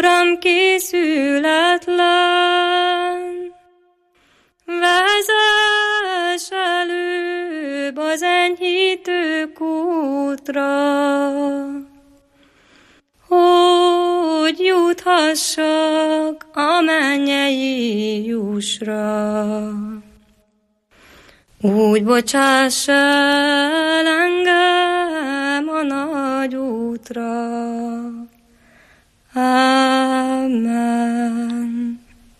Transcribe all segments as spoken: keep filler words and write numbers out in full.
Uram, készületlen, vezess előbb az enyhítő kútra, hogy juthassak a mennyei jussra. Úgy bocsáss el engem a nagy útra. Amen.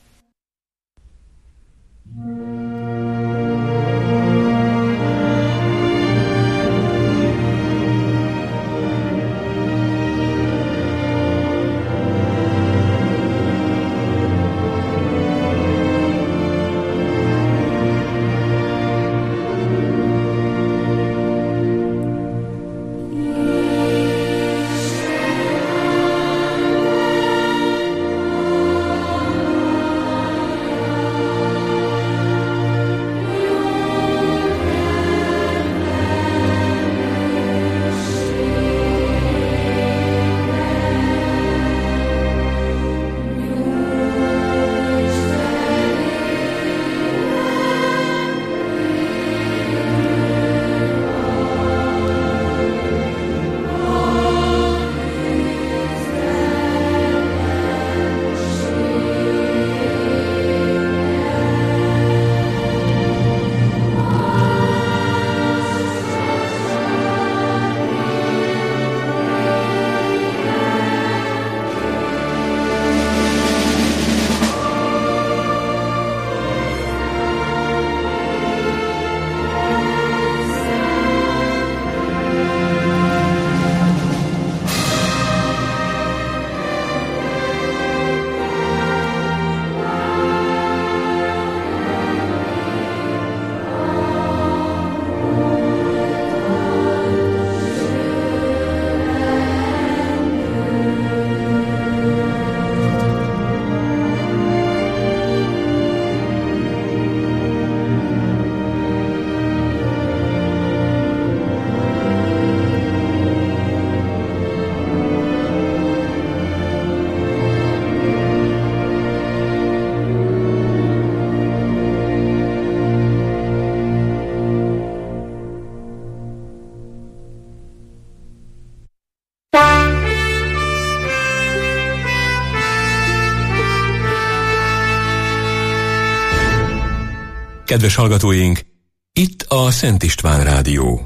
Kedves hallgatóink, itt a Szent István Rádió.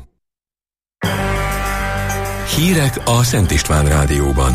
Hírek a Szent István Rádióban.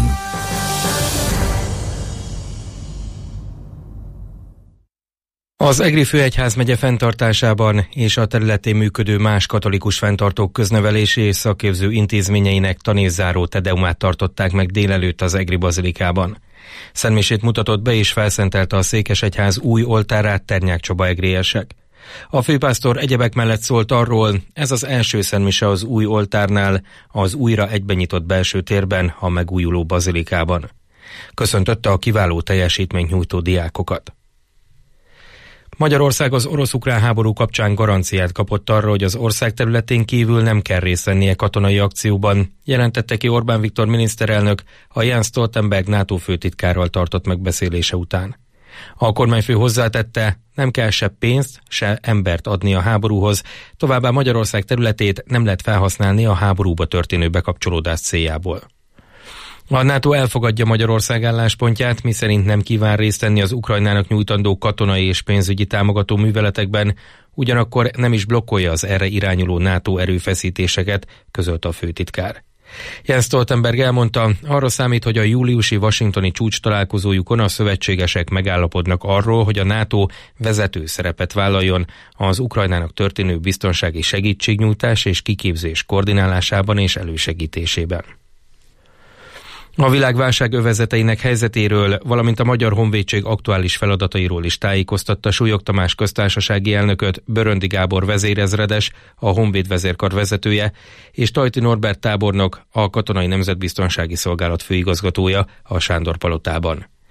Az Egri Főegyházmegye fenntartásában és a területén működő más katolikus fenntartók köznevelési és szakképző intézményeinek tanévzáró tedeumát tartották meg délelőtt az Egri bazilikában. Szentmisét mutatott be és felszentelte a székesegyház új oltárát Ternyák Csaba egriesek. A főpásztor egyebek mellett szólt arról, ez az első szentmise az új oltárnál, az újra egybenyitott belső térben, a megújuló bazilikában. Köszöntötte a kiváló teljesítményt nyújtó diákokat. Magyarország az orosz-ukrán háború kapcsán garanciát kapott arra, hogy az ország területén kívül nem kell részt vennie katonai akcióban, jelentette ki Orbán Viktor miniszterelnök a Jens Stoltenberg NATO főtitkárral tartott megbeszélése után. A kormányfő hozzátette, nem kell se pénzt, se embert adni a háborúhoz, továbbá Magyarország területét nem lehet felhasználni a háborúba történő bekapcsolódás céljából. A NATO elfogadja Magyarország álláspontját, miszerint nem kíván részt venni az Ukrajnának nyújtandó katonai és pénzügyi támogató műveletekben, ugyanakkor nem is blokkolja az erre irányuló NATO erőfeszítéseket, közölte a főtitkár. Jens Stoltenberg elmondta, arra számít, hogy a júliusi washingtoni csúcs találkozójukon a szövetségesek megállapodnak arról, hogy a NATO vezető szerepet vállaljon az Ukrajnának történő biztonsági segítségnyújtás és kiképzés koordinálásában és elősegítésében. A világválság övezeteinek helyzetéről, valamint a Magyar Honvédség aktuális feladatairól is tájékoztatta Súlyog Tamás köztársasági elnököt Böröndi Gábor vezérezredes, a Honvéd vezérkar vezetője, és Tajti Norbert tábornok, a Katonai Nemzetbiztonsági Szolgálat főigazgatója a Sándor palotában.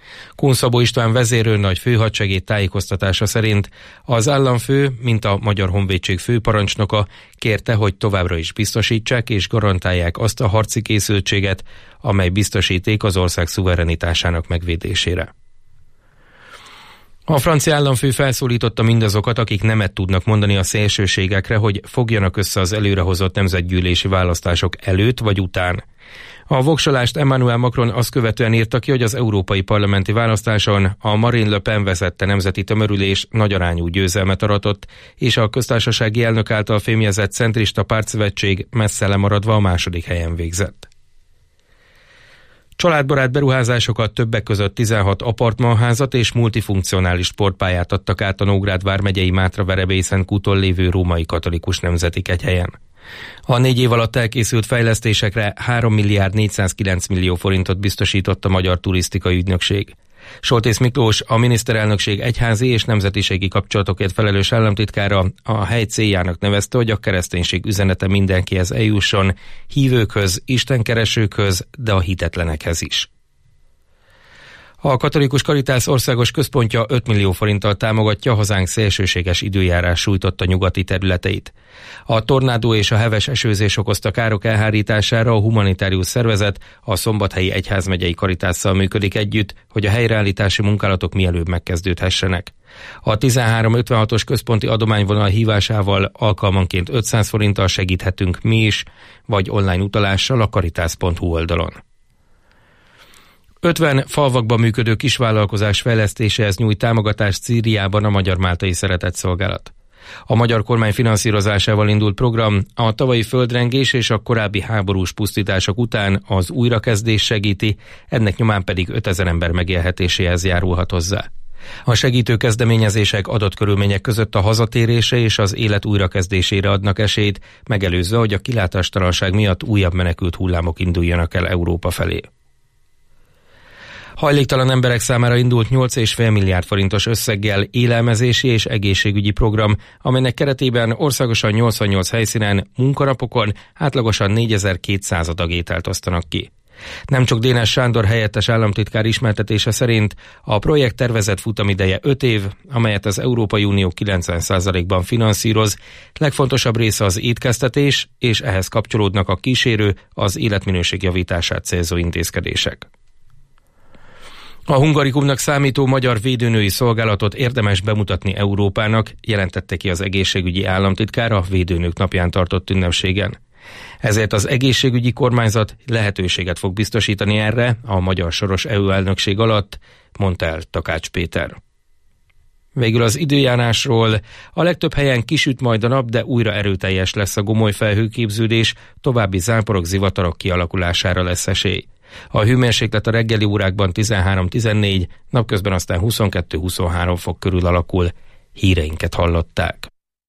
Kun Szabó István vezérőrnagy főhadsegéd tájékoztatása szerint az államfő, mint a Magyar Honvédség főparancsnoka kérte, hogy továbbra is biztosítsák és garantálják azt a harci készültséget, amely biztosíték az ország szuverenitásának megvédésére. A francia államfő felszólította mindazokat, akik nemet tudnak mondani a szélsőségekre, hogy fogjanak össze az előrehozott nemzetgyűlési választások előtt vagy után. A voksolást Emmanuel Macron azt követően írta ki, hogy az európai parlamenti választáson a Marine Le Pen vezette nemzeti tömörülés nagyarányú győzelmet aratott, és a köztársasági elnök által fémjezett centrista pártszövetség messze lemaradva a második helyen végzett. Családbarát beruházásokat többek között tizenhat apartmanházat és multifunkcionális sportpályát adtak át a Nógrád vármegyei Mátra-Verebélyszentkúton lévő Római Katolikus Nemzeti Kegyhelyen. A négy év alatt elkészült fejlesztésekre három milliárd négyszázkilenc millió forintot biztosított a Magyar Turisztikai Ügynökség. Soltész Miklós, a miniszterelnökség egyházi és nemzetiségi kapcsolatokért felelős államtitkára a hely céljának nevezte, hogy a kereszténység üzenete mindenkihez eljusson, hívőkhöz, istenkeresőkhöz, de a hitetlenekhez is. A Katolikus Karitász országos központja öt millió forinttal támogatja hazánk szélsőséges időjárás sújtotta nyugati területeit. A tornádó és a heves esőzés okozta károk elhárítására a humanitárius szervezet a Szombathelyi Egyházmegyei Karitásszal működik együtt, hogy a helyreállítási munkálatok mielőbb megkezdődhessenek. A tizenhárom ötvenhatos központi adományvonal hívásával alkalmanként ötszáz forinttal segíthetünk mi is, vagy online utalással a karitász pont hu oldalon. ötven falvakban működő kisvállalkozás fejlesztéséhez nyújt támogatást Szíriában a Magyar-Máltai Szeretetszolgálat. A magyar kormány finanszírozásával indult program a tavalyi földrengés és a korábbi háborús pusztítások után az újrakezdés segíti, ennek nyomán pedig ötezer ember megélhetéséhez járulhat hozzá. A segítő kezdeményezések adott körülmények között a hazatérése és az élet újrakezdésére adnak esélyt, megelőzve, hogy a kilátástalanság miatt újabb menekült hullámok induljanak el Európa felé. Hajléktalan emberek számára indult nyolc egész öt milliárd forintos összeggel élelmezési és egészségügyi program, amelynek keretében országosan nyolcvannyolc helyszínen, munkanapokon átlagosan négyezer-kétszáz adag ételt osztanak ki. Nemcsok Dénes Sándor helyettes államtitkár ismertetése szerint a projekt tervezett futamideje öt év, amelyet az Európai Unió kilencven százalékban finanszíroz. Legfontosabb része az étkeztetés, és ehhez kapcsolódnak a kísérő, az életminőség javítását célzó intézkedések. A Hungarikumnak számító magyar védőnői szolgálatot érdemes bemutatni Európának, jelentette ki az egészségügyi államtitkár a Védőnők napján tartott ünnepségen. Ezért az egészségügyi kormányzat lehetőséget fog biztosítani erre a magyar soros é u elnökség alatt, mondta el Takács Péter. Végül az időjárásról: a legtöbb helyen kisüt majd a nap, de újra erőteljes lesz a gomoly felhőképződés, további záporok, zivatarok kialakulására lesz esély. A hőmérséklet a reggeli órákban tizenhárom-tizennégy, napközben aztán huszonkettő-huszonhárom fok körül alakul. Híreinket hallották.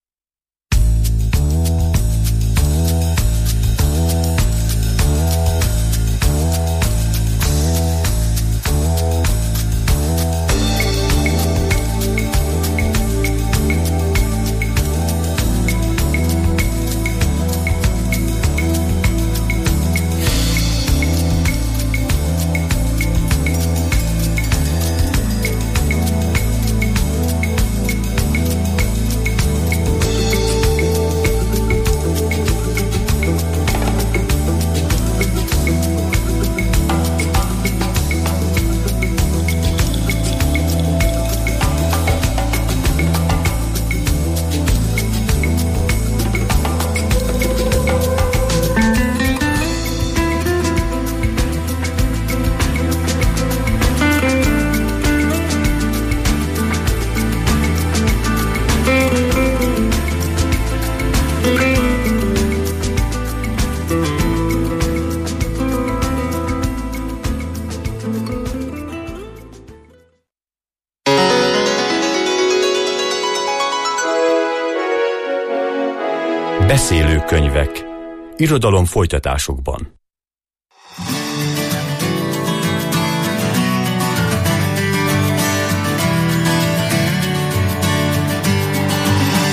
Beszélőkönyvek. Irodalom folytatásokban.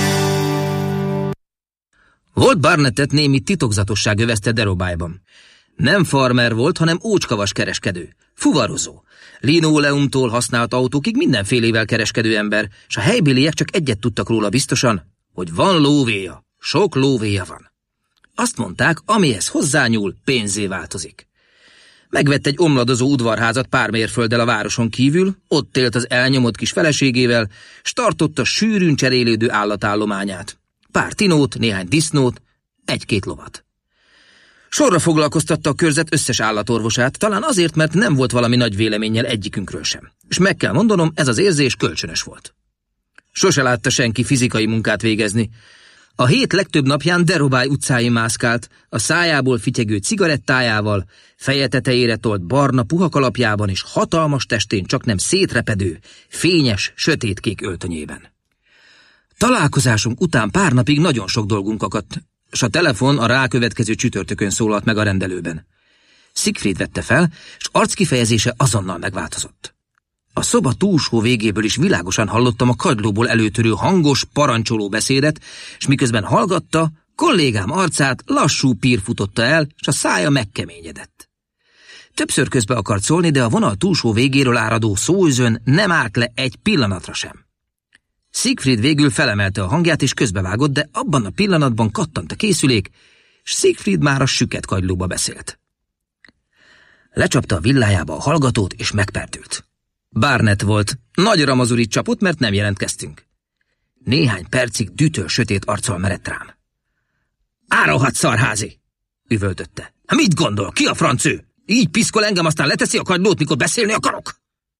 Walt Barnettet némi titokzatosság övezte Derobájban. Nem farmer volt, hanem ócskavas kereskedő, fuvarozó. Linoleumtól használt autókig mindenfélével kereskedő ember, és a helybéliek csak egyet tudtak róla biztosan, hogy van lóvéja, sok lóvéja van. Azt mondták, amihez hozzányúl, pénzé változik. Megvett egy omladozó udvarházat pár mérfölddel a városon kívül, ott élt az elnyomott kis feleségével, s tartotta sűrűn cserélődő állatállományát. Pár tinót, néhány disznót, egy-két lovat. Sorra foglalkoztatta a körzet összes állatorvosát, talán azért, mert nem volt valami nagy véleménnyel egyikünkről sem. És meg kell mondanom, ez az érzés kölcsönös volt. Sose látta senki fizikai munkát végezni. A hét legtöbb napján Derobály utcáin mászkált, a szájából fityegő cigarettájával, feje tetejére tolt barna puha kalapjában és hatalmas testén csaknem szétrepedő, fényes, sötétkék öltönyében. Találkozásunk után pár napig nagyon sok dolgunk akadt, s a telefon a rákövetkező csütörtökön szólalt meg a rendelőben. Siegfried vette fel, s arckifejezése azonnal megváltozott. A szoba túlsó végéből is világosan hallottam a kagylóból előtörő hangos, parancsoló beszédet, s miközben hallgatta, kollégám arcát lassú pír futotta el, s a szája megkeményedett. Többször közbe akart szólni, de a vonal túlsó végéről áradó szóüzön nem állt le egy pillanatra sem. Siegfried végül felemelte a hangját és közbevágott, de abban a pillanatban kattant a készülék, s Siegfried már a süket kagylóba beszélt. Lecsapta a villájába a hallgatót és megperdült. Barnett volt, nagyra mazurit csapott, mert nem jelentkeztünk. Néhány percig dütöl sötét arccal merett rám. Árulhat, szarházi! Üvöltötte. Mit gondol, ki a franc ő? Így piszkol engem, aztán leteszi a kagylót, mikor beszélni akarok?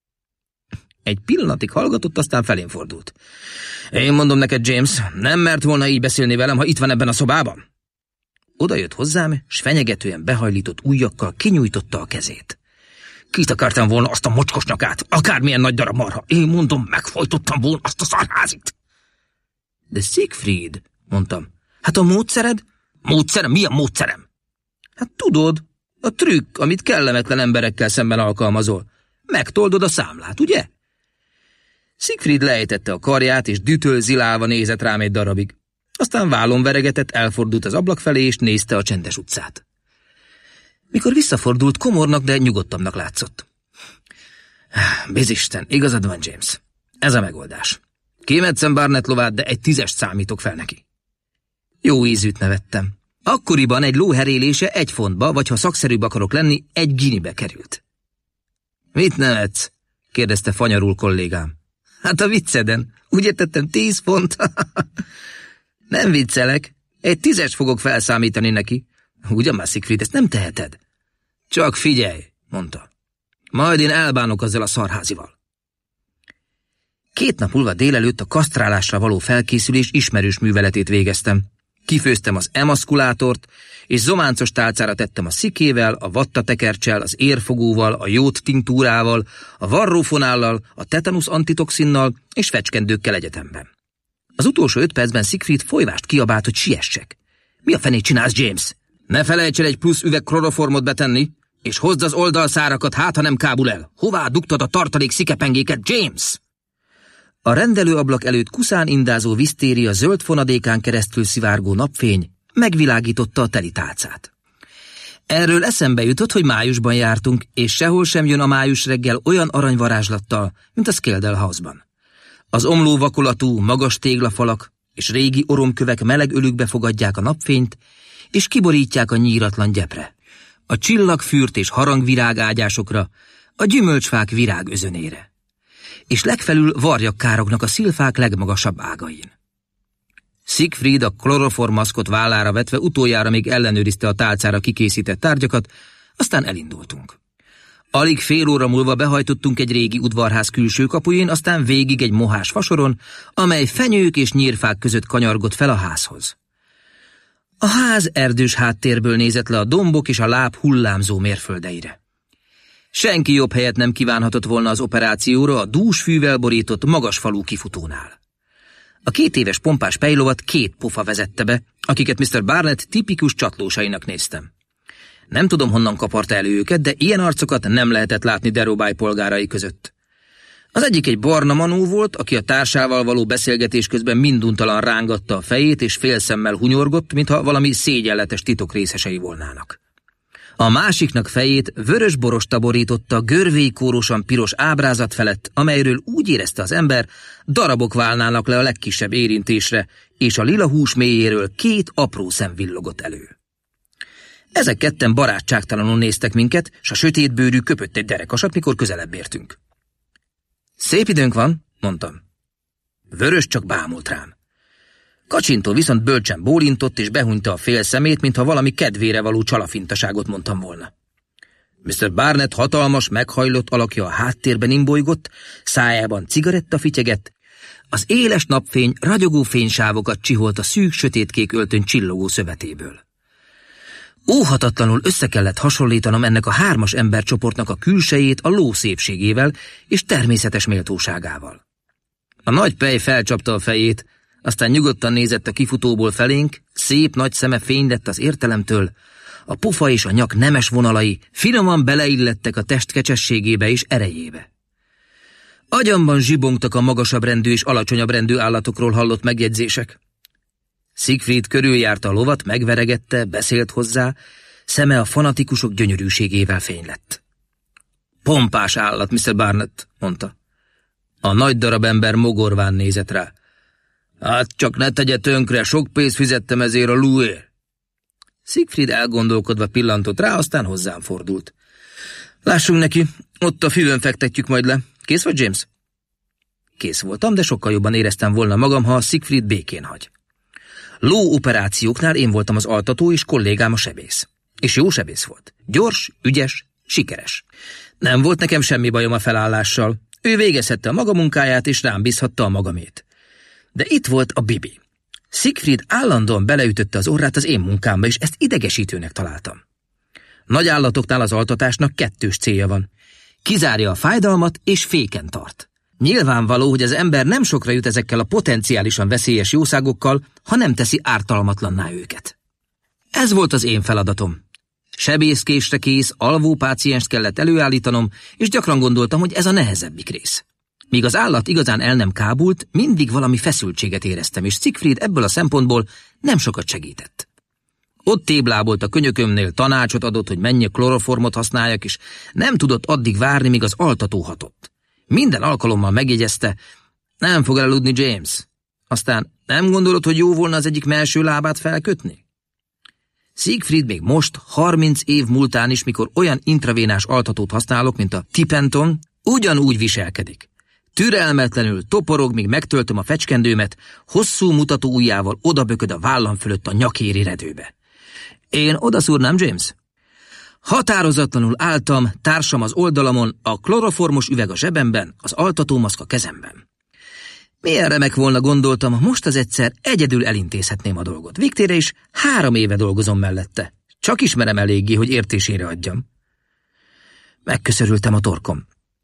Egy pillanatig hallgatott, aztán felén fordult. Én mondom neked, James, nem mert volna így beszélni velem, ha itt van ebben a szobában? Oda jött hozzám, s fenyegetően behajlított ujjakkal kinyújtotta a kezét. Kit akartam volna azt a mocskos nyakát, akármilyen nagy darab marha. Én mondom, megfojtottam volna azt a szarházit. De Siegfried, mondtam, hát a módszered? Módszerem? Mi a módszerem? Hát tudod, a trükk, amit kellemetlen emberekkel szemben alkalmazol. Megtoldod a számlát, ugye? Siegfried lejtette a karját, és dütöl zilálva nézett rám egy darabig. Aztán vállon veregetett, elfordult az ablak felé, és nézte a csendes utcát. Mikor visszafordult, komornak, de nyugodtabbnak látszott. Bizisten, igazad van, James. Ez a megoldás. Kémetszem Barnett lovát, de egy tízest számítok fel neki. Jó ízűt nevettem. Akkoriban egy ló herélése egy fontba, vagy ha szakszerűbb akarok lenni, egy ginibe került. Mit nevetsz? Kérdezte fanyarul kollégám. Hát a vicceden. Úgy tettem tíz font. Nem viccelek. Egy tízest fogok felszámítani neki. Ugyan már, Siegfried, ezt nem teheted. Csak figyelj, mondta. Majd én elbánok azzal a szarházival. Két nap múlva délelőtt a kasztrálásra való felkészülés ismerős műveletét végeztem. Kifőztem az emaszkulátort, és zománcos tálcára tettem a szikével, a vattatekerccsel, az érfogóval, a jód tinktúrával, a varrófonállal, a tetanusz antitoxinnal és fecskendőkkel egyetemben. Az utolsó öt percben Siegfried folyvást kiabált, hogy siessek. Mi a fenét csinálsz, James? Ne felejts el egy plusz üveg kloroformot betenni, és hozd az oldalszárakat, hát ha nem kábul el. Hová dugtad a tartalék szikepengéket, James? A rendelőablak előtt kuszán indázó visztéria zöld fonadékán keresztül szivárgó napfény megvilágította a teli tálcát. Erről eszembe jutott, hogy májusban jártunk, és sehol sem jön a május reggel olyan aranyvarázslattal, mint a Skeldale House-ban. Az omló vakolatú, magas téglafalak és régi oromkövek meleg ölükbe fogadják a napfényt, és kiborítják a nyíratlan gyepre, a csillagfűrt és harangvirág ágyásokra, a gyümölcsfák virágözönére. És legfelül varjak kárognak a szilfák legmagasabb ágain. Siegfried a kloroformaszkot vállára vetve utoljára még ellenőrizte a tálcára kikészített tárgyakat, aztán elindultunk. Alig fél óra múlva behajtottunk egy régi udvarház külső kapujén, aztán végig egy mohás fasoron, amely fenyők és nyírfák között kanyargott fel a házhoz. A ház erdős háttérből nézett le a dombok és a láb hullámzó mérföldeire. Senki jobb helyet nem kívánhatott volna az operációra a dús fűvel borított magas falú kifutónál. A két éves pompás pejlovat két pofa vezette be, akiket miszter Barnett tipikus csatlósainak néztem. Nem tudom, honnan kaparta elő őket, de ilyen arcokat nem lehetett látni Derobály polgárai között. Az egyik egy barna manó volt, aki a társával való beszélgetés közben minduntalan rángatta a fejét, és félszemmel hunyorgott, mintha valami szégyenletes titok részesei volnának. A másiknak fejét vörös borosta borította görvékórosan piros ábrázat felett, amelyről úgy érezte az ember, darabok válnának le a legkisebb érintésre, és a lila hús mélyéről két apró szem villogott elő. Ezek ketten barátságtalanul néztek minket, s a sötétbőrű köpött egy derekasat, mikor közelebb értünk. Szép időnk van, mondtam. Vörös csak bámult rám. Kacsintó viszont bölcsen bólintott, és behunyta a fél szemét, mintha valami kedvére való csalafintaságot mondtam volna. miszter Barnett hatalmas, meghajlott alakja a háttérben imbolygott, szájában cigaretta fityegett, az éles napfény ragyogó fénysávokat csiholt a szűk, sötétkék öltöny csillogó szövetéből. Óhatatlanul össze kellett hasonlítanom ennek a hármas embercsoportnak a külsejét a ló szépségével és természetes méltóságával. A nagy pej felcsapta a fejét, aztán nyugodtan nézett a kifutóból felénk, szép nagy szeme fénylett az értelemtől, a pufa és a nyak nemes vonalai finoman beleillettek a test kecsességébe és erejébe. Agyamban zsibongtak a magasabb rendű és alacsonyabb rendű állatokról hallott megjegyzések. Siegfried körüljárta a lovat, megveregette, beszélt hozzá, szeme a fanatikusok gyönyörűségével fénylett. Pompás állat, miszter Barnett, mondta. A nagy darab ember mogorván nézett rá. Hát csak ne tegye tönkre, sok pénzt fizettem ezért a lóért. Siegfried elgondolkodva pillantott rá, aztán hozzám fordult. Lássunk neki, ott a füvön fektetjük majd le. Kész vagy, James? Kész voltam, de sokkal jobban éreztem volna magam, ha Siegfried békén hagy. Ló operációknál én voltam az altató, és kollégám a sebész. És jó sebész volt. Gyors, ügyes, sikeres. Nem volt nekem semmi bajom a felállással. Ő végezhette a maga munkáját, és rám bízhatta a magamét. De itt volt a bibi. Siegfried állandóan beleütötte az orrát az én munkámba, és ezt idegesítőnek találtam. Nagy állatoknál az altatásnak kettős célja van. Kizárja a fájdalmat, és féken tart. Nyilvánvaló, hogy az ember nem sokra jut ezekkel a potenciálisan veszélyes jószágokkal, ha nem teszi ártalmatlanná őket. Ez volt az én feladatom. Sebészkésre kész, alvó pácienst kellett előállítanom, és gyakran gondoltam, hogy ez a nehezebbik rész. Míg az állat igazán el nem kábult, mindig valami feszültséget éreztem, és Siegfried ebből a szempontból nem sokat segített. Ott téblábolt a könyökömnél, tanácsot adott, hogy mennyi kloroformot használjak, és nem tudott addig várni, míg az altató hatott. Minden alkalommal megjegyezte, nem fog elaludni, James. Aztán nem gondolod, hogy jó volna az egyik mellső lábát felkötni? Siegfried még most, harminc év múltán is, mikor olyan intravénás altatót használok, mint a Tipenton, ugyanúgy viselkedik. Türelmetlenül toporog, míg megtöltöm a fecskendőmet, hosszú mutató ujjával odabököd a vállam fölött a nyakéri redőbe. Én odaszúrnám, James? Határozatlanul álltam, társam az oldalamon, a kloroformos üveg a zsebemben, az altatómaszk a kezemben. Milyen remek volna, gondoltam, most az egyszer egyedül elintézhetném a dolgot. Végtére is három éve dolgozom mellette. Csak ismerem eléggé, hogy értésére adjam. Megköszörültem a torkom.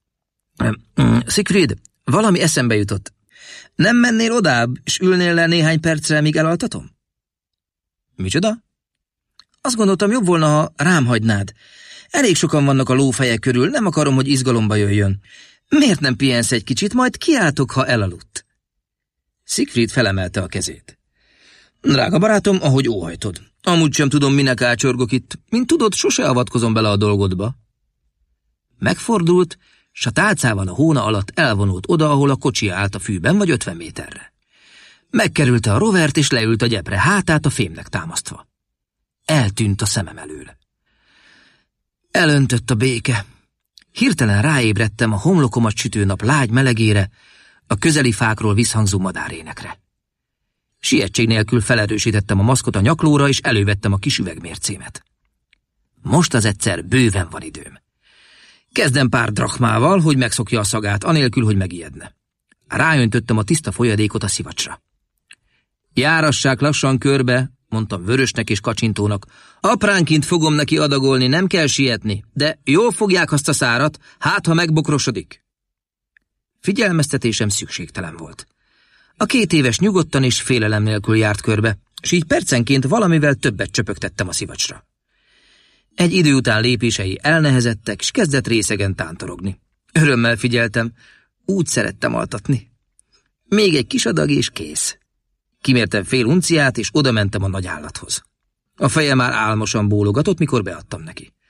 Siegfried, valami eszembe jutott. Nem mennél odább, és ülnél le néhány percre, míg elaltatom? Micsoda? Azt gondoltam, jobb volna, ha rám hagynád. Elég sokan vannak a lófejek körül, nem akarom, hogy izgalomba jöjjön. Miért nem pihensz egy kicsit, majd kiáltok, ha elaludt? Siegfried felemelte a kezét. Drága barátom, ahogy óhajtod. Amúgy sem tudom, minek ácsorgok itt. Mint tudod, sose avatkozom bele a dolgodba. Megfordult, s a tálcával a hóna alatt elvonult oda, ahol a kocsi állt a fűben, vagy ötven méterre. Megkerülte a rovert, és leült a gyepre, hátát a fémnek támasztva. Eltűnt a szemem elől. Elöntött a béke. Hirtelen ráébredtem a homlokomat sütő nap lágy melegére, a közeli fákról visszhangzó madárénekre. Sietség nélkül felerősítettem a maszkot a nyaklóra, és elővettem a kis üvegmércémet. Most az egyszer bőven van időm. Kezdem pár drachmával, hogy megszokja a szagát, anélkül, hogy megijedne. Ráöntöttem a tiszta folyadékot a szivacsra. Járassák lassan körbe, mondtam Vörösnek és Kacsintónak. Apránként fogom neki adagolni, nem kell sietni, de jól fogják azt a szárat, hát ha megbokrosodik. Figyelmeztetésem szükségtelen volt. A két éves nyugodtan és félelem nélkül járt körbe, és így percenként valamivel többet csöpögtettem a szivacsra. Egy idő után lépései elnehezettek, és kezdett részegen tántorogni. Örömmel figyeltem, úgy szerettem altatni. Még egy kis adag és kész. Kimértem fél unciát, és odamentem a nagy állathoz. A feje már álmosan bólogatott, mikor beadtam neki.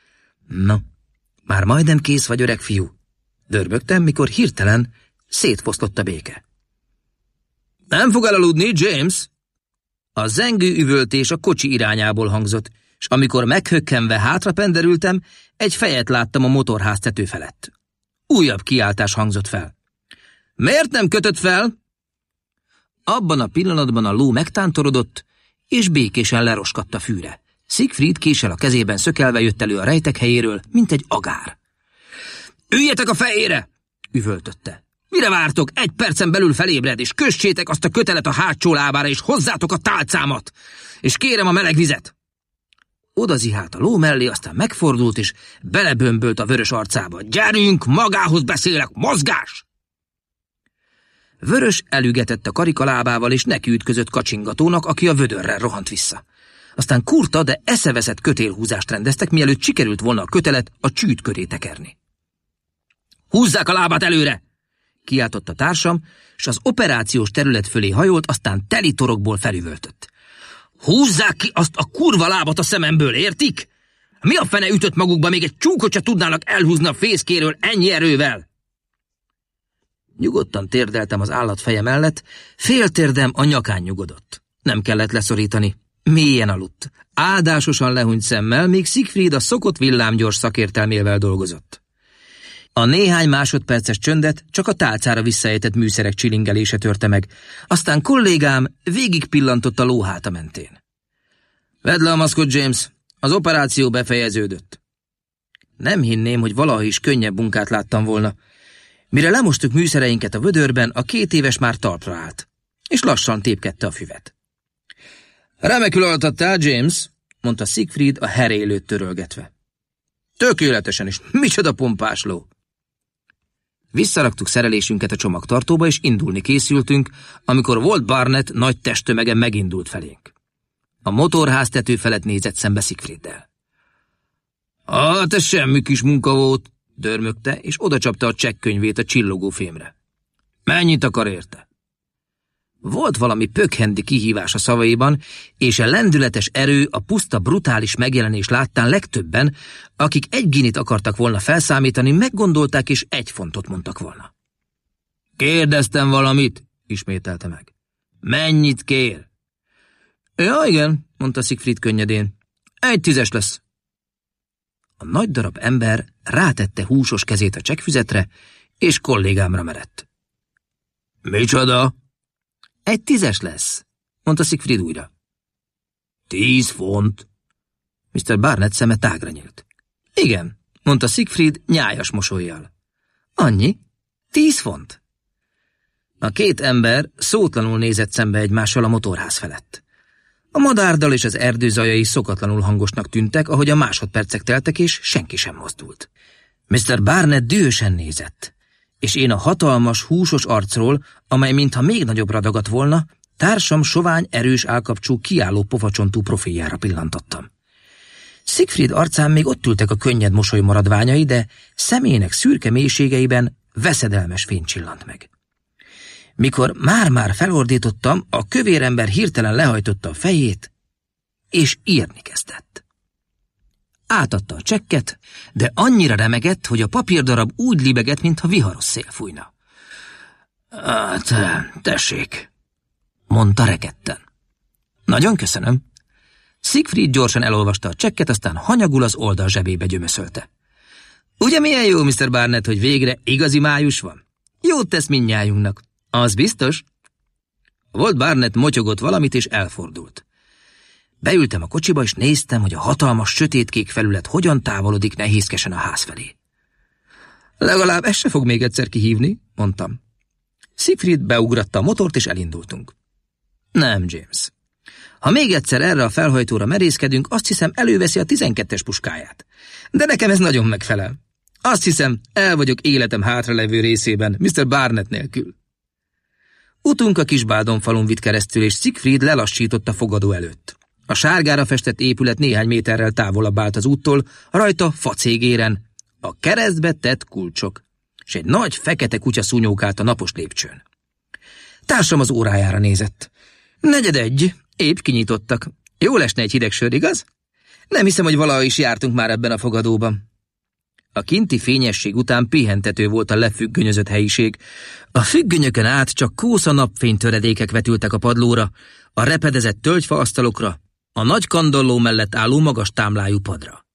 Na, már majdnem kész vagy, öreg fiú, dörbögtem, mikor hirtelen szétfoszlott a béke. Nem fog elaludni, James? A zengő üvöltés a kocsi irányából hangzott, és amikor meghökkenve hátra penderültem, egy fejet láttam a motorház tető felett. Újabb kiáltás hangzott fel. Miért nem kötött fel? Abban a pillanatban a ló megtántorodott, és békésen leroskadt a fűre. Siegfried késsel a kezében szökelve jött elő a rejtek helyéről, mint egy agár. Üljetek a fejére! Üvöltötte. Mire vártok? Egy percen belül felébred, és kössétek azt a kötelet a hátsó lábára, és hozzátok a tálcámat! És kérem a meleg vizet! Oda zihált a ló mellé, aztán megfordult, és belebömbölt a Vörös arcába. Gyerünk, magához beszélek, mozgás! Vörös elügetett a karikalábával, és nekiütközött kacsingatónak, aki a vödörrel rohant vissza. Aztán kurta, de eszeveszett kötélhúzást rendeztek, mielőtt sikerült volna a kötelet a csűd köré tekerni. Húzzák a lábát előre! Kiáltott a társam, és az operációs terület fölé hajolt, aztán teli torokból felüvöltött. Húzzák ki azt a kurva lábat a szememből, értik? Mi a fene ütött magukba, még egy csúkot se tudnának elhúzni a fészkéről ennyi erővel? Nyugodtan térdeltem az állat feje mellett, féltérdem a nyakán nyugodott. Nem kellett leszorítani. Mélyen aludt. Áldásosan lehúnyt szemmel, még Siegfried a szokott villámgyors szakértelmével dolgozott. A néhány másodperces csöndet csak a tálcára visszaejtett műszerek csilingelése törte meg, aztán kollégám végig pillantott a ló háta mentén. Vedd le a maszkot, James, az operáció befejeződött. Nem hinném, hogy valaha is könnyebb munkát láttam volna. Mire lemostuk műszereinket a vödörben, a két éves már talpra állt, és lassan tépkedte a füvet. Remekül altattál, James, mondta Siegfried a herélőt törölgetve. Tökéletesen is, micsoda pompás ló. Visszaraktuk szerelésünket a csomagtartóba, és indulni készültünk, amikor Walt Barnett nagy testtömege megindult felénk. A motorház tető felett nézett szembe Siegfrieddel. Hát ez semmi kis munka volt, dörmögte, és odacsapta a csekkkönyvét a csillogó fémre. Mennyit akar érte? Volt valami pökhendi kihívás a szavaiban, és a lendületes erő, a puszta brutális megjelenés láttán legtöbben, akik egy ginit akartak volna felszámítani, meggondolták, és egy fontot mondtak volna. Kérdeztem valamit, ismételte meg. Mennyit kér? Ja, igen, mondta Siegfried könnyedén. Egy tízes lesz. A nagy darab ember rátette húsos kezét a csekkfüzetre, és kollégámra merett. Micsoda? Egy tízes lesz, mondta Siegfried újra. Tíz font. miszter Barnett szeme tágra nyílt. Igen, mondta Siegfried nyájas mosollyal. Annyi? Tíz font. A két ember szótlanul nézett szembe egymással a motorház felett. A madárdal és az erdő zajai szokatlanul hangosnak tűntek, ahogy a másodpercek teltek, és senki sem mozdult. miszter Barnett dühösen nézett, és én a hatalmas, húsos arcról, amely mintha még nagyobbra dagadt volna, társam sovány, erős állkapcsú, kiálló pofacsontú profiljára pillantottam. Siegfried arcán még ott ültek a könnyed mosoly maradványai, de szemének szürke mélységeiben veszedelmes fény csillant meg. Mikor már-már felordítottam, a kövérember hirtelen lehajtotta a fejét, és írni kezdett. Átadta a csekket, de annyira remegett, hogy a papírdarab úgy libegett, mintha viharos szél fújna. Hát, tessék, mondta rekedten. Nagyon köszönöm. Siegfried gyorsan elolvasta a csekket, aztán hanyagul az oldal zsebébe gyömöszölte. Ugye milyen jó, miszter Barnett, hogy végre igazi május van? Jót tesz mindnyájunknak. Az biztos? Walt Barnett motyogott valamit, és elfordult. Beültem a kocsiba, és néztem, hogy a hatalmas sötétkék felület hogyan távolodik nehézkesen a ház felé. Legalább ez se fog még egyszer kihívni, mondtam. Siegfried beugratta a motort, és elindultunk. Nem, James. Ha még egyszer erre a felhajtóra merészkedünk, azt hiszem, előveszi a tizenkettes puskáját. De nekem ez nagyon megfelel. Azt hiszem, el vagyok életem hátralevő részében, miszter Barnett nélkül. Utunk a Kisbádon falun vitt keresztül, és Siegfried lelassított a fogadó előtt. A sárgára festett épület néhány méterrel távolabb állt az úttól, rajta facégéren a keresztbe tett kulcsok, és egy nagy fekete kutya szúnyókált a napos lépcsőn. Társam az órájára nézett. Negyed egy, épp kinyitottak. Jól esne egy hideg sör, igaz? Nem hiszem, hogy valaha is jártunk már ebben a fogadóban. A kinti fényesség után pihentető volt a lefüggönyözött helyiség. A függönyökön át csak kósza napfénytöredékek vetültek a padlóra, a repedezett tölgyfa asztalokra, a nagy kandalló mellett álló magas támlájú padra.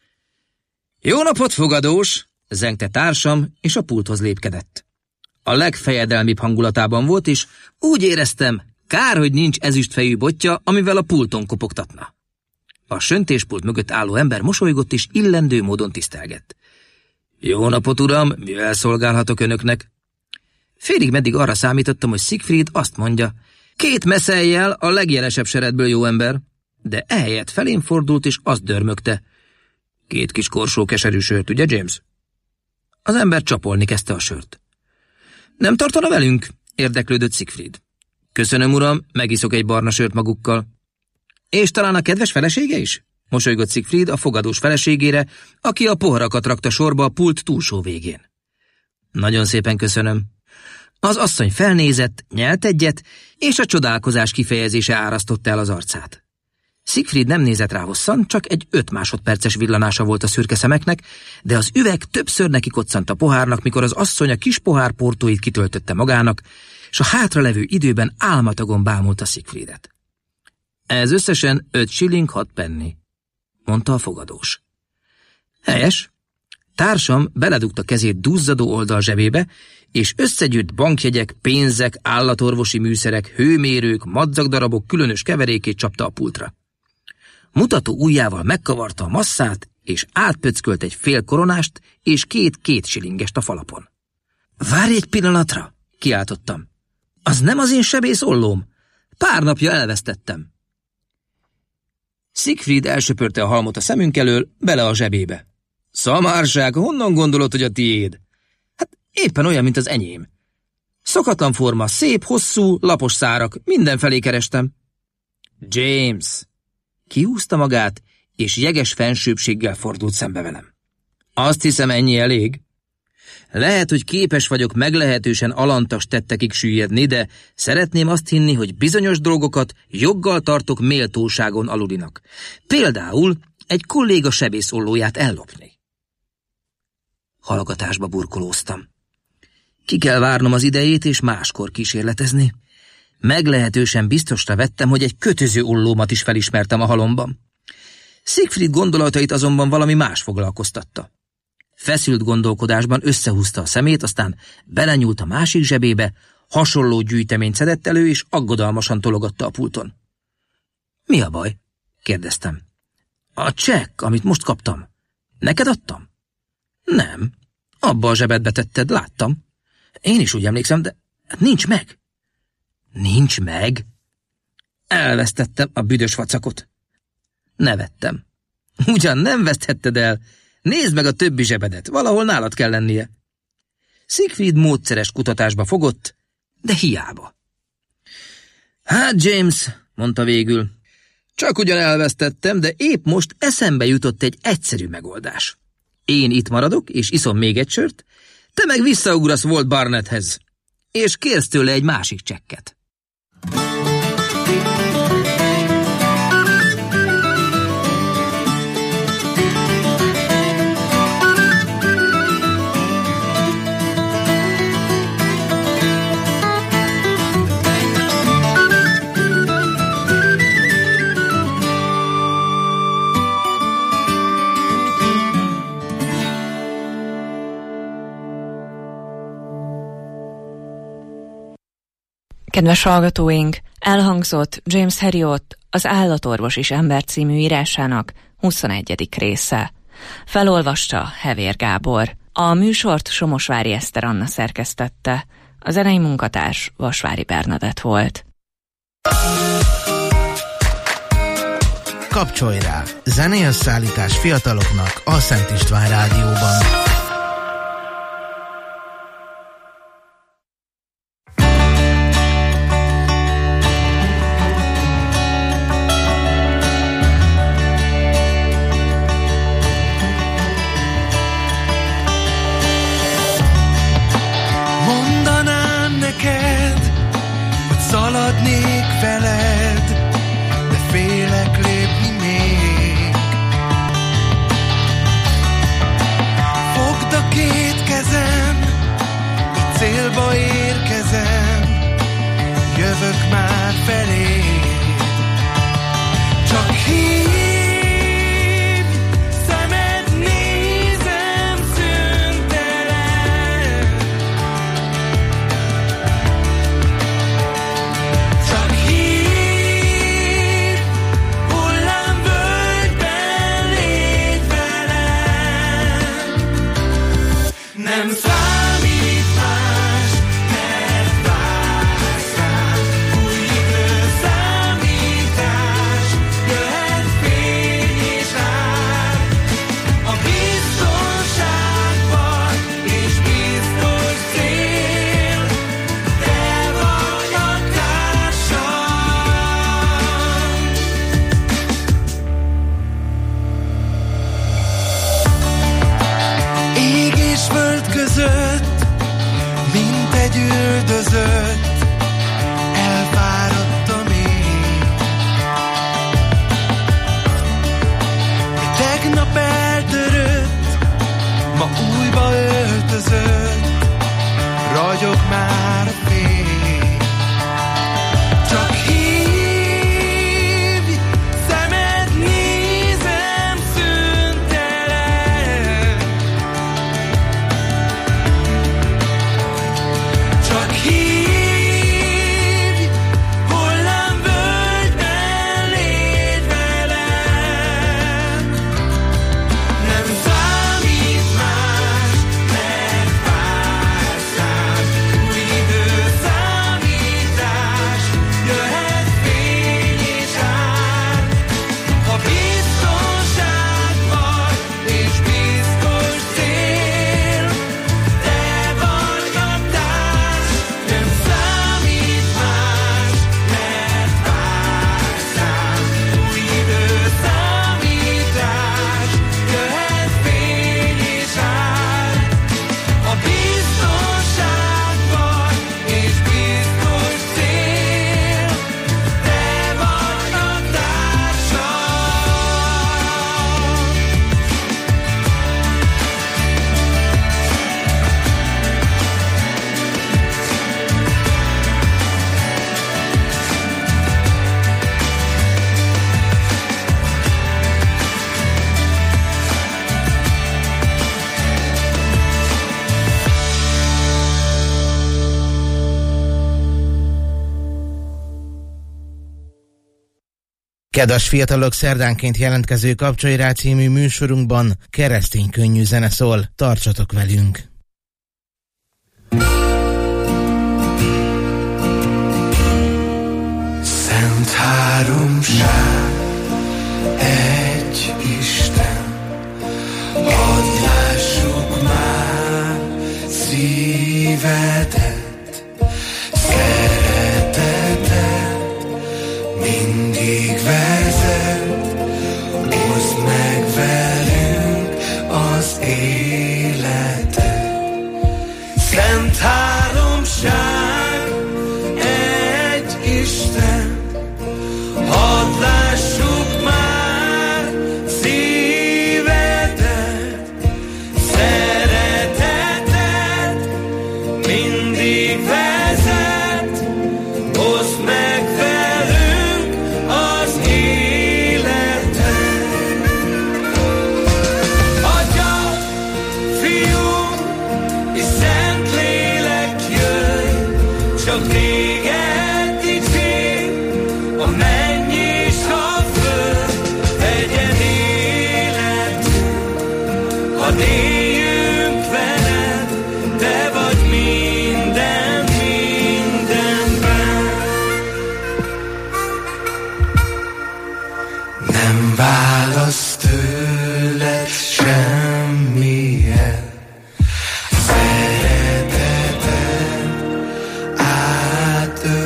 Jó napot, fogadós! Zengte társam, és a pulthoz lépkedett. A legfejedelmibb hangulatában volt, és úgy éreztem, kár, hogy nincs ezüstfejű botja, amivel a pulton kopogtatna. A söntéspult mögött álló ember mosolygott, és illendő módon tisztelgett. Jó napot, uram, mivel szolgálhatok önöknek? Félig meddig arra számítottam, hogy Siegfried azt mondja, két messzeljel a legjelesebb seredből jó ember, de ehelyett felém fordult, és azt dörmögte. Két kis korsó keserű sört, ugye, James? Az ember csapolni kezdte a sört. Nem tartana velünk? Érdeklődött Siegfried. Köszönöm, uram, megiszok egy barna sört magukkal. És talán a kedves felesége is? Mosolygott Siegfried a fogadós feleségére, aki a poharakat rakta sorba a pult túlsó végén. Nagyon szépen köszönöm. Az asszony felnézett, nyelt egyet, és a csodálkozás kifejezése árasztotta el az arcát. Siegfried nem nézett rá hosszan, csak egy öt másodperces villanása volt a szürke szemeknek, de az üveg többször neki koccant a pohárnak, mikor az asszony a kis pohár portóit kitöltötte magának, és a hátralevő időben álmatagon bámulta Siegfriedet. Ez összesen öt shilling hat penny, mondta a fogadós. Helyes. Társam beledugta kezét duzzadó oldal zsebébe, és összegyűjt bankjegyek, pénzek, állatorvosi műszerek, hőmérők, madzagdarabok különös keverékét csapta a pultra. Mutató ujjával megkavarta a masszát, és átpöckölt egy fél koronást és két két shillingest a falapon. Várj egy pillanatra, kiáltottam. Az nem az én sebész ollóm. Pár napja elvesztettem. Siegfried elsöpörte a halmot a szemünk elől, bele a zsebébe. Szamárság, honnan gondolod, hogy a tiéd? Hát éppen olyan, mint az enyém. Szokatlan forma, szép, hosszú, lapos szárak, mindenfelé kerestem. James! Kihúzta magát, és jeges fensőbbséggel fordult szembe velem. Azt hiszem, ennyi elég. Lehet, hogy képes vagyok meglehetősen alantas tettekig süllyedni, de szeretném azt hinni, hogy bizonyos dolgokat joggal tartok méltóságon alulinak. Például egy kolléga sebészollóját ellopni. Hallgatásba burkolóztam. Ki kell várnom az idejét, és máskor kísérletezni. Meglehetősen biztosra vettem, hogy egy kötöző ollómat is felismertem a halomban. Siegfried gondolatait azonban valami más foglalkoztatta. Feszült gondolkodásban összehúzta a szemét, aztán belenyúlt a másik zsebébe, hasonló gyűjteményt szedett elő, és aggodalmasan tologatta a pulton. Mi a baj? Kérdeztem. A csekk, amit most kaptam. Neked adtam? Nem. Abba a zsebedbe tetted, láttam. Én is úgy emlékszem, de nincs meg. Nincs meg? Elvesztettem a büdös vacakot. Nevettem. Ugyan nem veszthetted el. Nézd meg a többi zsebedet, valahol nálad kell lennie. Siegfried módszeres kutatásba fogott, de hiába. Hát, James, mondta végül, csak ugyan elvesztettem, de épp most eszembe jutott egy egyszerű megoldás. Én itt maradok, és iszom még egy sört, te meg visszaugrasz Walt Barnetthez, és kérsz tőle egy másik csekket. Kedves hallgatóink, elhangzott James Herriot Az állatorvos és ember című írásának huszonegyedik része. Felolvasta Hevér Gábor. A műsort Somosvári Eszter Anna szerkesztette. A zenei munkatárs Vasvári Bernadett volt. Kapcsolj rá! Zenélyösszállítás fiataloknak a Szent István Rádióban. Szaladnék veled, de félek lépni még. célba érkezem, jövök már felé. Csak hívj, szemed nézem szüntelen. Csak hívj, hullámvölgyben légy velem. Nem számít más, mert vársz rám. Új időszámítás, jöhet fény és ár. A biztonságban és biztos cél, te vagy a társam. Ég és föld között, mint egy üldözött, elfáradtam én. Mi tegnap eltörött, ma újba öltözött, ragyog már a fény. Csak hívj, szemed nézem szüntelen. Csak hívj, hullámvölgyben légy velem. Nem számít más, mert vársz rám. Új időszámítás, jöhet fény és ár. A biztonság vagy és biztos cél, te vagy a társ. Nem számít más, mert vársz rám. Új időszámítás, jöhet fény és ár. A biztonság vagy és biztos cél, te vagy a Kedves fiatalok, szerdánként jelentkező Kapcsolj rá című műsorunkban keresztény könnyű zene szól. Tartsatok velünk! Szent háromság, egy Isten, hadd lássuk már szívedet, szereteted mindig vezet, oszd meg velünk az életet. Szent háromság, egy Isten, hadd lássuk már szívedet, szereteted mindig vezet, oszd meg velünk az életet. Atya, Fiú és Szentlélek, jöjj, csak téged dicsérj, a menny és a föld, legyen életünk, hadd éljünk veled, te vagy minden, mindenben. Nem válasz tőled semmilyen, szereteted átölel.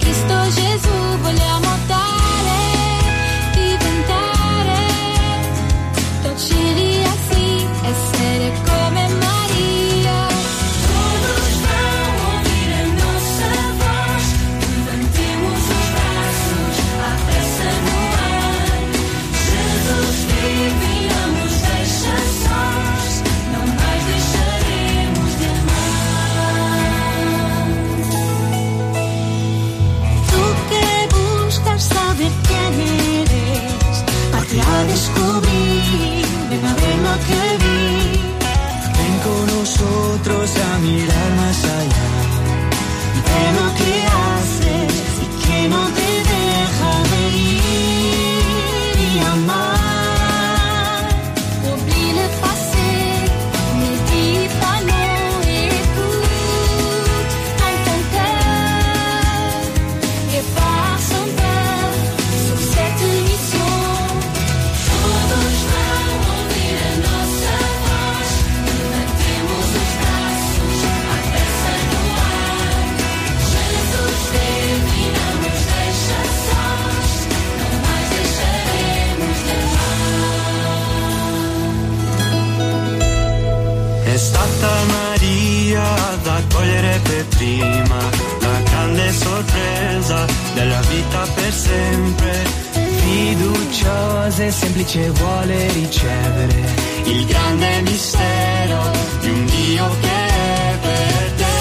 Semplice vuole ricevere il grande mistero di un Dio che è per te,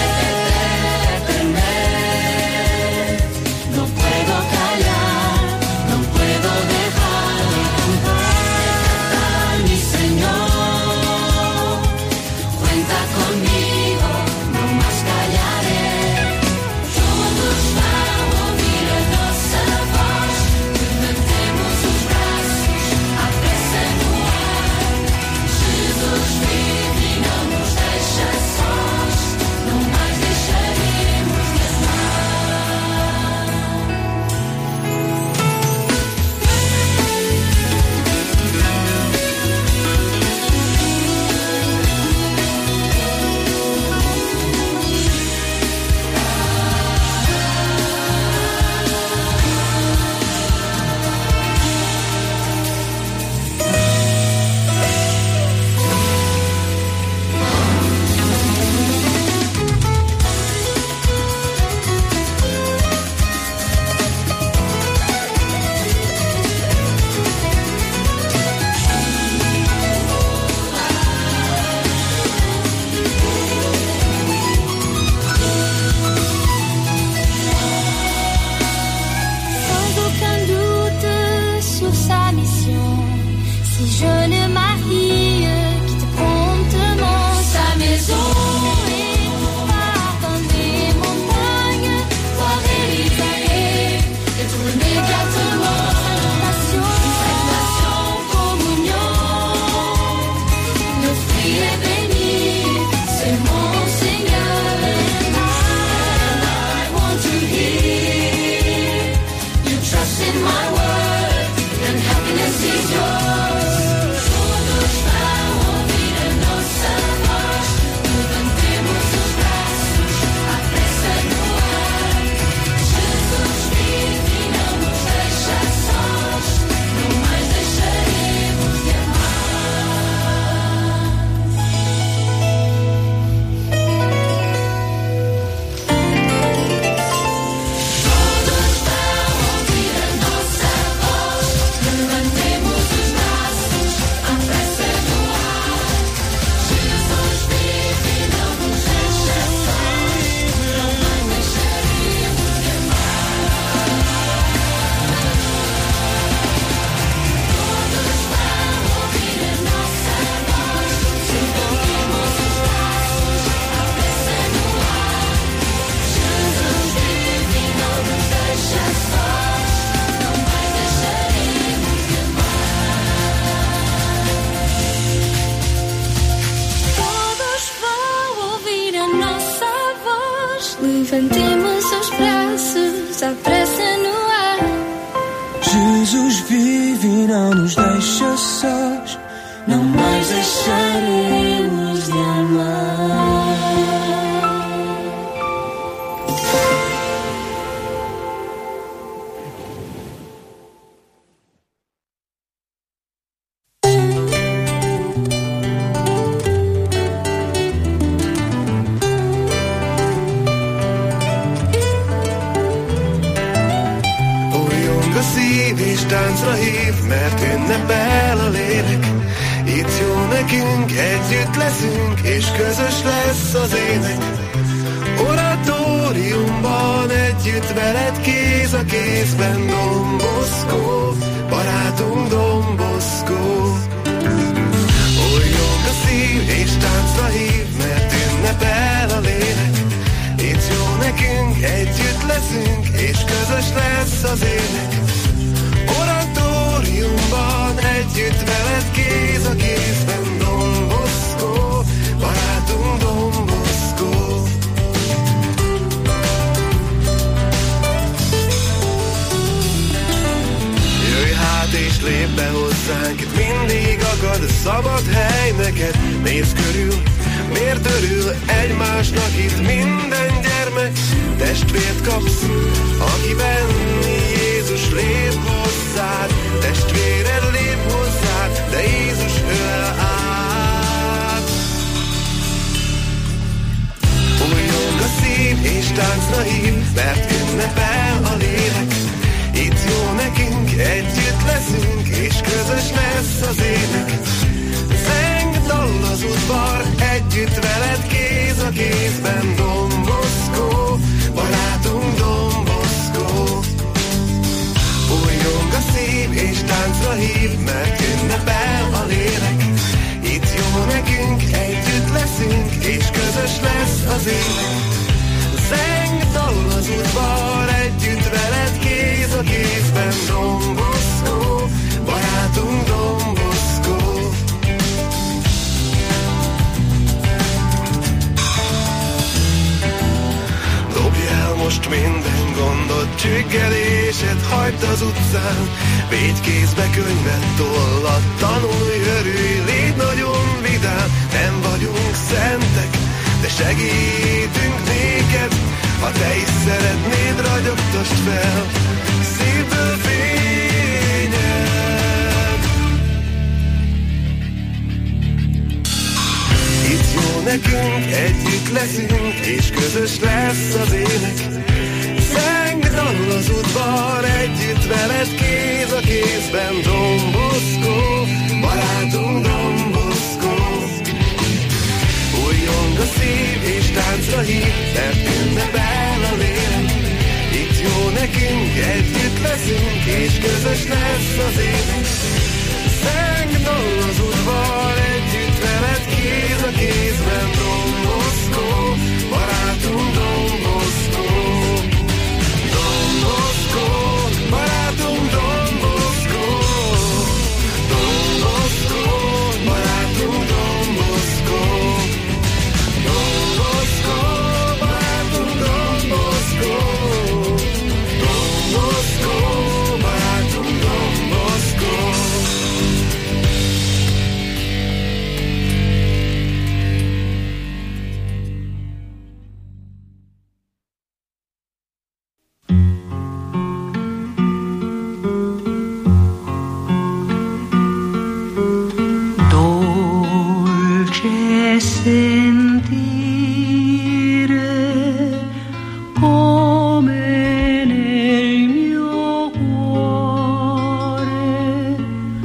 per me. No puedo callar, no puedo dejar de cantar, mi Señor. Cuenta conmigo, no más callaré. Todos vão ouvir a nossa voz, levantemos os braços, a pressa no ar. Jesus vive e não nos deixa sós, não mais deixaremos de amar. Sans aucun doute sur sa mission, si jeune Marie quitte promptement sa maison et part dans les montagnes voir Élisabeth et trouve immédiatement salutation, communion. Le fruit est béni, c'est mon Seigneur. And I want to hear you trust in my word, and happiness is yours. Todos vão ouvir a nossa voz, levantemos os braços, a pressa no ar. Jesus vive e não nos deixa sós, não mais deixaremos de amar. Todos vão ouvir a nossa voz, levantemos os braços, a pressa no ar. Jesus vive e não nos deixa sós, não mais deixaremos de amar. Todos vão ouvir a nossa voz, levantemos os braços, a pressa no ar. Jesus vive e não nos deixa sós, não mais deixaremos de amar. Todos vão ouvir a nossa voz, levantemos os braços, a pressa no ar. Jesus vive e não nos deixa sós, não mais deixaremos de amar. szív és táncra hív, mert ünnepel a lélek. Itt jó nekünk, együtt leszünk, és közös lesz az ének. Oratóriumban együtt veled kéz a kézben, Don Bosco, barátunk Don Bosco. Újjong a szív és táncra hív, mert ünnepel a lélek. Itt jó nekünk, együtt leszünk, és közös lesz az ének. Oratóriumban együtt veled kéz a kézben, Don Bosco, barátunk Don Bosco. Jöjj hát és lépj be hozzánk, itt mindig akad szabad hely neked. Nézz körül, miért örül egymásnak itt minden gyermek? Testvért kapsz, akiben Jézus lép hozzád. Testvéred lép hozzád, de Jézus öl át. Újjong a szív és táncra hív, mert ünnepel a lélek. Itt jó nekünk, együtt leszünk, és közös lesz az ének. Zeng dal az udvar, együtt veled kéz a kézben, Don Bosco, barátunk Don Bosco. Újjong a szív és táncra hív, mert ünnepel a lélek. Itt jó nekünk, együtt leszünk, és közös lesz az ének. Zeng dal az udvar, együtt veled kéz a kézben, Don Bosco, barátunk Don Bosco. Dobj el most minden gondot, csüggedésed, hagyd az utcán. Végy kézbe könyvet, tollat, tanulj, örülj, légy nagyon vidám. Nem vagyunk szentek, de segítünk néked. Ha te is szeretnéd, ragyogtasd fel szívből fényed. Itt jó nekünk, együtt leszünk, és közös lesz az ének. Zeng dal az udvar, együtt veled kéz a kézben, Don Bosco, barátunk Don Bosco. Újjong a szív és táncra hív, mert ünnepel a lélek. Itt jó nekünk, együtt leszünk, és közös lesz az ének. Zeng dal az udvar, együtt veled kéz a kézben, Don Bosco, barátunk Don Bosco. Don Bosco, barátunk Don Bosco. Don Bosco, barátunk Don Bosco. Don Bosco, barátunk Don Bosco. Don Bosco, barátunk Don Bosco. Dolce sentire come nel mio cuore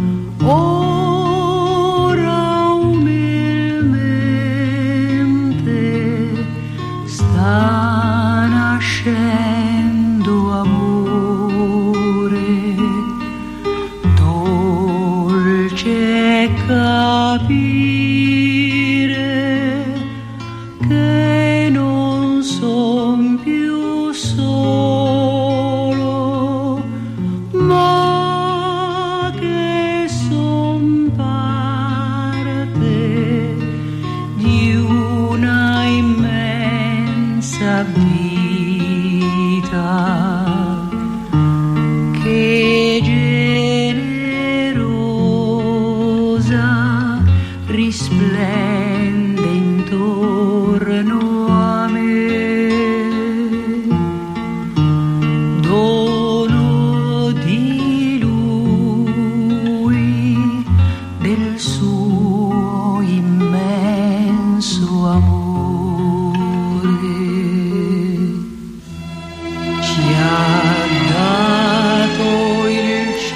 ora umilmente sta nascendo amore. Dolce capire che non son più solo, ma che son parte di una immensa vita che generosa risplende intorno a me. Dono di lui, del suo immenso amore. Ci ha dato il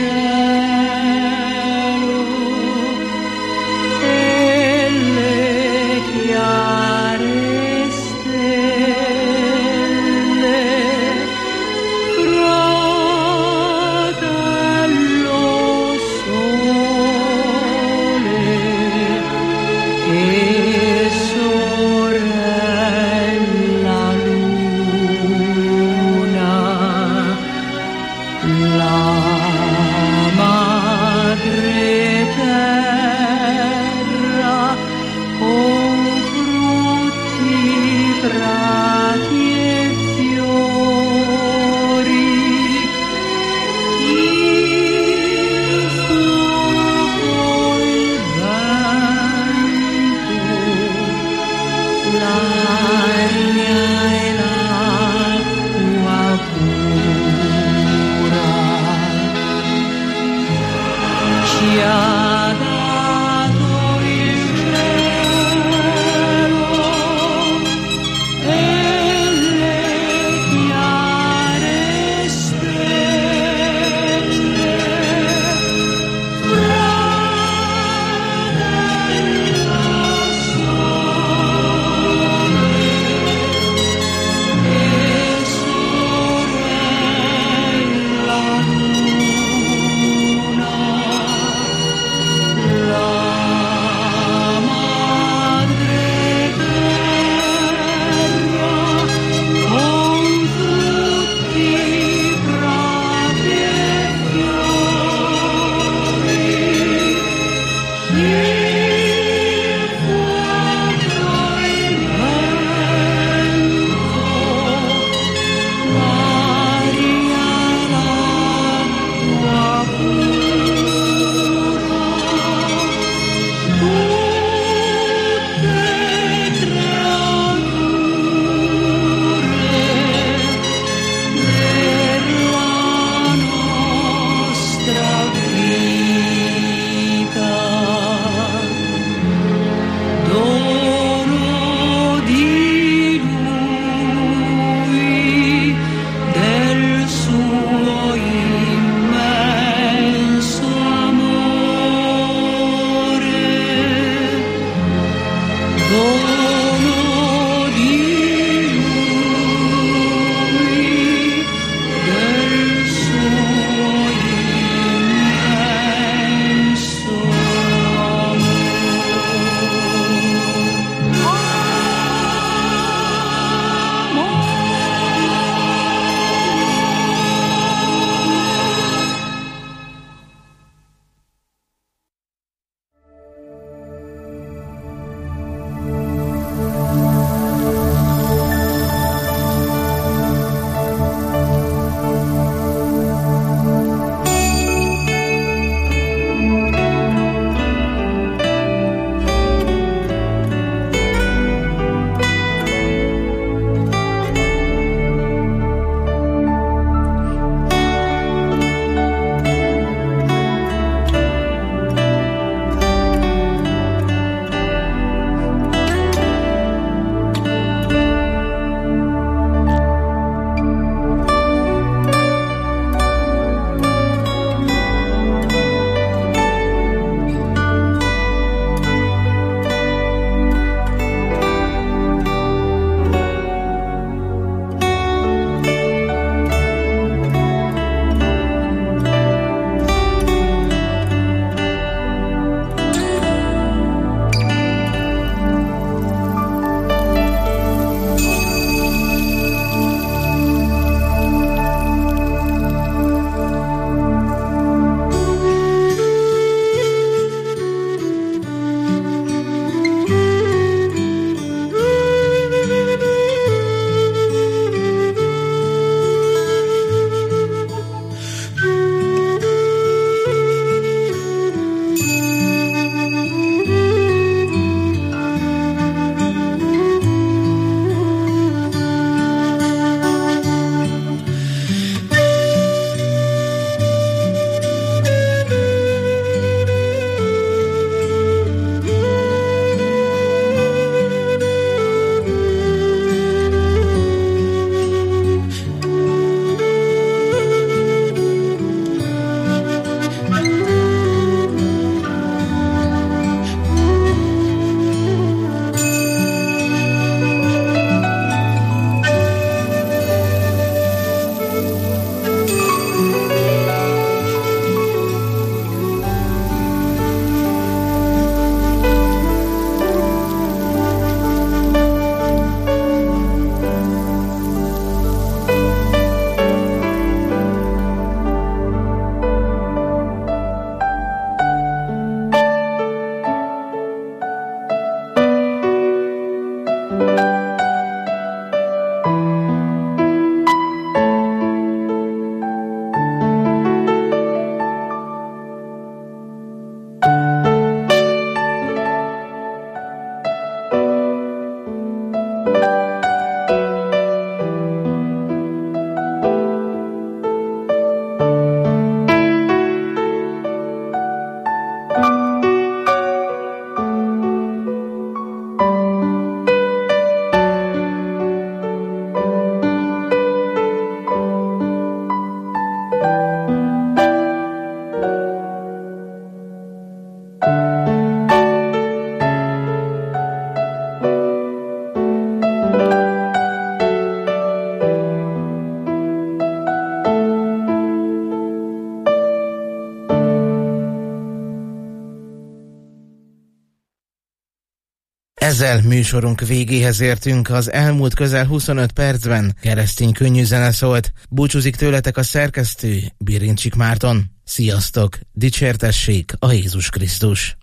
Ezzel műsorunk végéhez értünk, az elmúlt közel huszonöt percben keresztény könnyű zene szólt. Búcsúzik tőletek a szerkesztő, Birincsik Márton. Sziasztok, dicsértessék a Jézus Krisztus!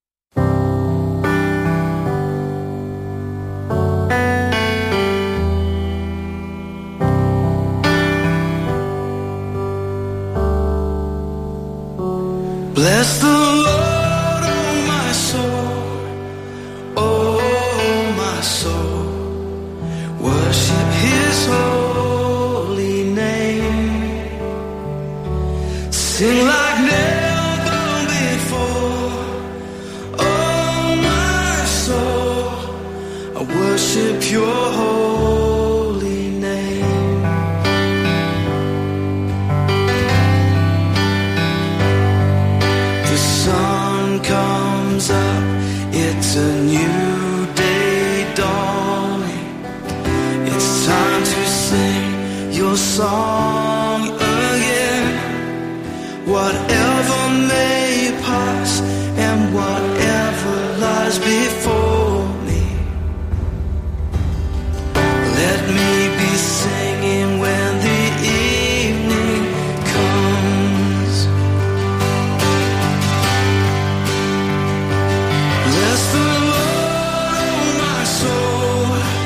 Bless the Lord, oh my soul, oh my soul, worship His holy name, sing like never before, oh my soul, I worship Your holy name. The sun comes up, it's a new day dawning. It's time to sing Your song again. Whatever may pass and whatever lies before me, let me be singing when the evening comes. Bless the Lord, oh my soul,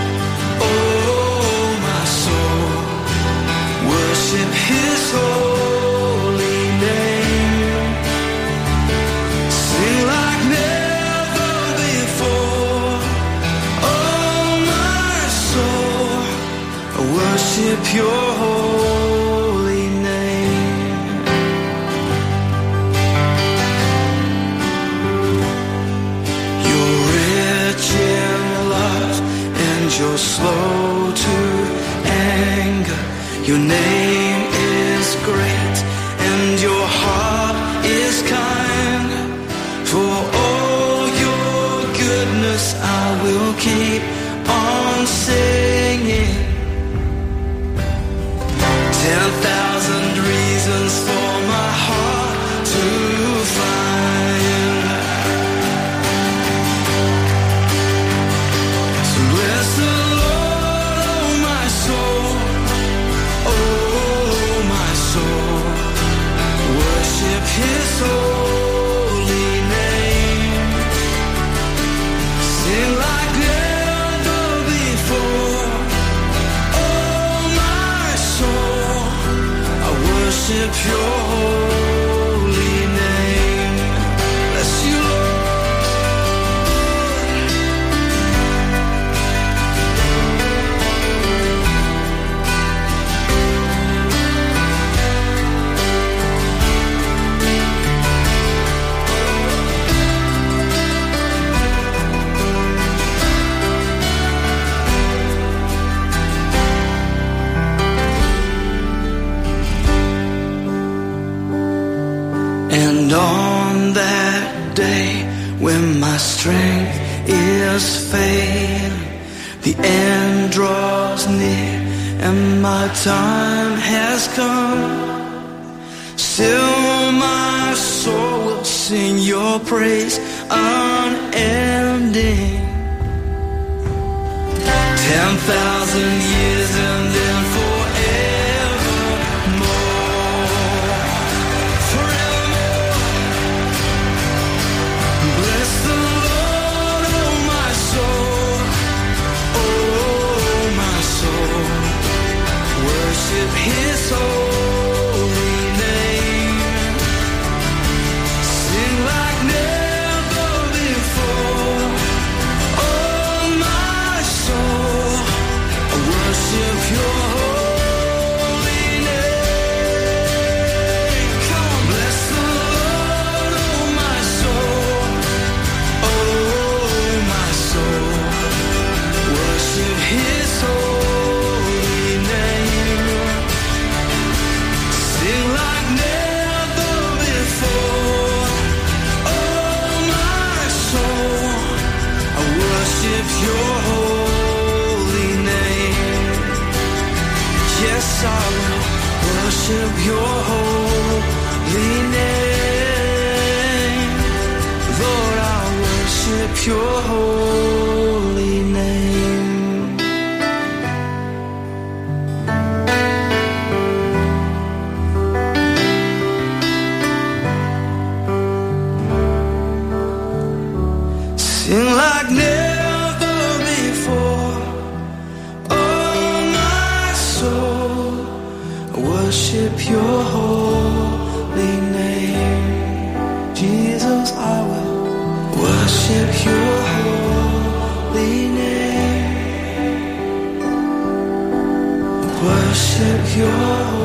oh my soul, worship His holy name, sing like never before, oh my soul, I worship Your holy name. You're rich in love and You're slow to anger. Your name is great and Your heart is kind. For all Your goodness I will keep on singing. Ten thousand reasons for my heart to find. So bless the Lord, oh my soul, oh my soul, worship His holy name, sing like never before, oh my soul, I worship Your holy name. Bless You, Lord. And on that day when my strength is failing, the end draws near and my time has come, still my soul will sing Your praise unending. Ten thousand years and then forevermore, forevermore. Bless the Lord, oh my soul, oh my soul, worship His holy name, sing like never before, oh my soul, I worship Your holy name. Come on, bless the Lord, oh my soul, oh my soul, worship His holy name, sing like never before, oh my soul, I worship Your holy name. Yes, I will worship Your holy name. Lord, I worship Your holy worship your holy name. Jesus, I will worship your holy name. Worship your holy name.